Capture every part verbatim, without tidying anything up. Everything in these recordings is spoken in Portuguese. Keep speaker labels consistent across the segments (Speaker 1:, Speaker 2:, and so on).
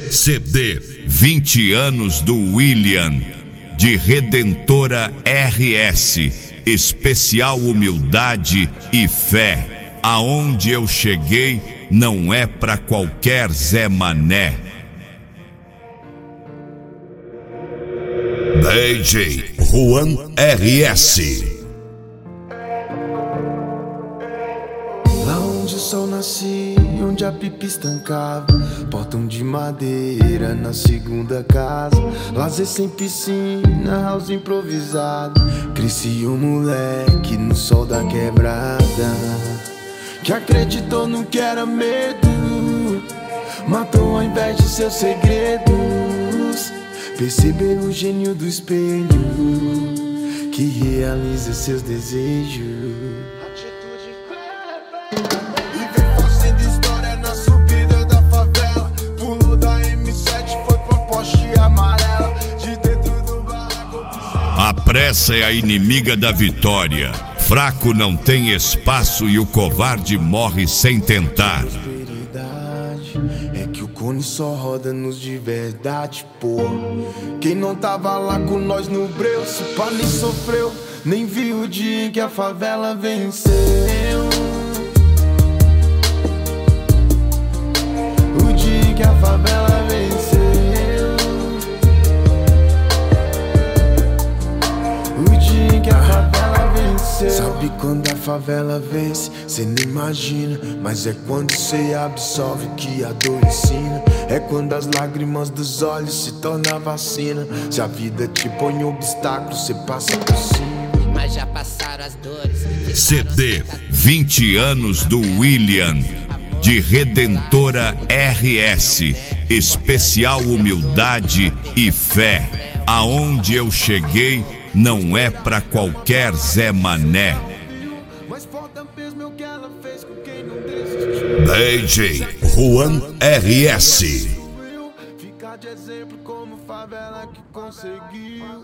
Speaker 1: C D vinte anos do William, de Redentora R S, especial humildade e fé. Aonde eu cheguei não é pra qualquer Zé Mané. D J Juan R S.
Speaker 2: Lá onde o sol nascia, onde a pipa estancava, portão de madeira na segunda casa, lazer sem piscina, house improvisado. Cresci um moleque no sol da quebrada, que acreditou no que era medo, matou ao invés de seus segredos. Percebeu o gênio do espelho, que realiza seus desejos. E vem fazendo história na subida da favela. Pulou da M sete, foi pra Porsche amarela. De dentro do barraco.
Speaker 1: A pressa é a inimiga da vitória. Fraco não tem espaço e o covarde morre sem tentar.
Speaker 2: É que o cone só roda nos de verdade, pô. Quem não tava lá com nós no breu, se pá nem sofreu, nem viu o dia em que a favela venceu. O dia em que a favela venceu. O dia em que a favela venceu. Sabe quando a favela vence? Cê nem imagina, mas é quando cê absorve o que a dor ensina. É quando as lágrimas dos olhos se tornam vacina. Se a vida te põe em obstáculo, cê passa por cima.
Speaker 3: Mas já passaram as dores.
Speaker 1: C D vinte anos do William, de Redentora R S, especial humildade e fé. Aonde eu cheguei não é pra qualquer Zé Mané. D J Juan R S.
Speaker 2: Ficar de exemplo como favela que conseguiu.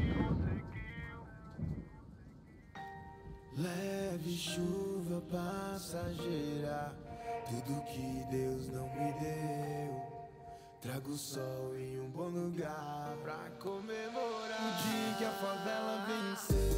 Speaker 2: Leve chuva passageira, tudo que Deus não me deu. Trago o sol em um bom lugar pra comemorar o dia que a favela venceu.